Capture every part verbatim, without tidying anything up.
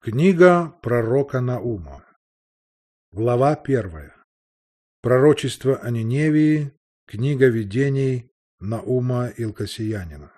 Книга пророка Наума. Глава первая. Пророчество о Ниневии. Книга видений Наума Илкасиянина.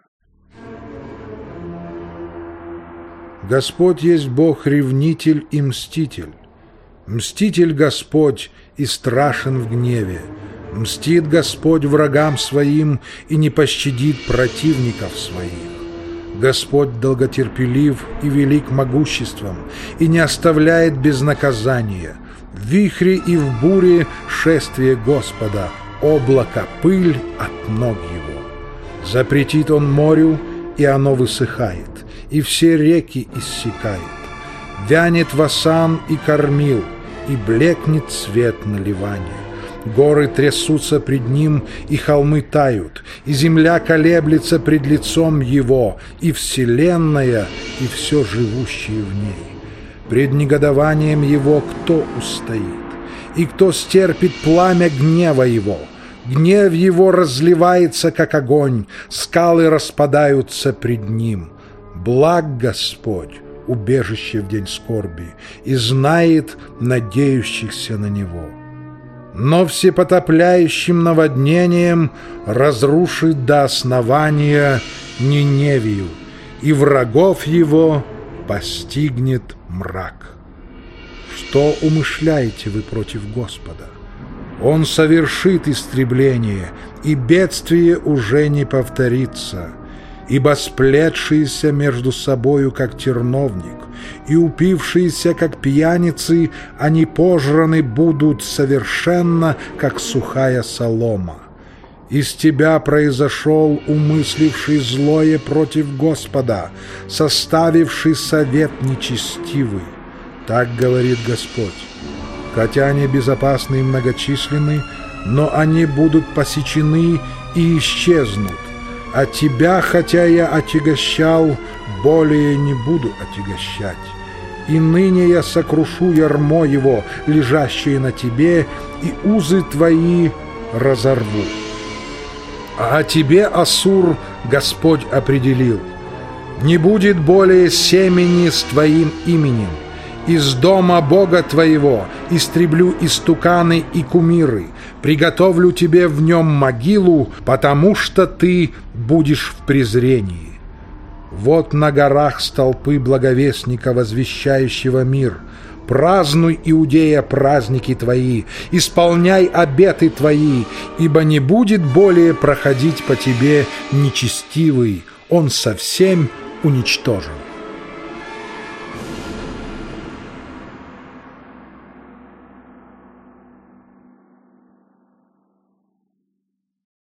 Господь есть Бог-ревнитель и мститель. Мститель Господь и страшен в гневе. Мстит Господь врагам своим и не пощадит противников своих. Господь долготерпелив и велик могуществом, и не оставляет без наказания. В вихре и в буре шествие Господа, облако, пыль от ног Его. Запретит Он морю, и оно высыхает, и все реки иссякают. Вянет Васан и Кормил, и блекнет цвет наливания. Горы трясутся пред Ним, и холмы тают, и земля колеблется пред лицом Его, и вселенная, и все живущее в ней. Пред негодованием Его кто устоит? И кто стерпит пламя гнева Его? Гнев Его разливается, как огонь, скалы распадаются пред Ним. Благ Господь, убежище в день скорби, и знает надеющихся на Него. Но всепотопляющим наводнением разрушит до основания Ниневию, и врагов его постигнет мрак. Что умышляете вы против Господа? Он совершит истребление, и бедствие уже не повторится. Ибо сплетшиеся между собою, как терновник, и упившиеся, как пьяницы, они пожраны будут совершенно, как сухая солома. Из тебя произошел умысливший злое против Господа, составивший совет нечестивый. Так говорит Господь. Хотя они безопасны и многочисленны, но они будут посечены и исчезнут. А тебя, хотя я отягощал, более не буду отягощать. И ныне я сокрушу ярмо его, лежащее на тебе, и узы твои разорву. А о тебе, Ассур, Господь определил: не будет более семени с твоим именем. Из дома Бога твоего истреблю истуканы и кумиры, приготовлю тебе в нем могилу, потому что ты будешь в презрении. Вот на горах столпы благовестника, возвещающего мир. Празднуй, Иудея, праздники твои, исполняй обеты твои, ибо не будет более проходить по тебе нечестивый, он совсем уничтожен.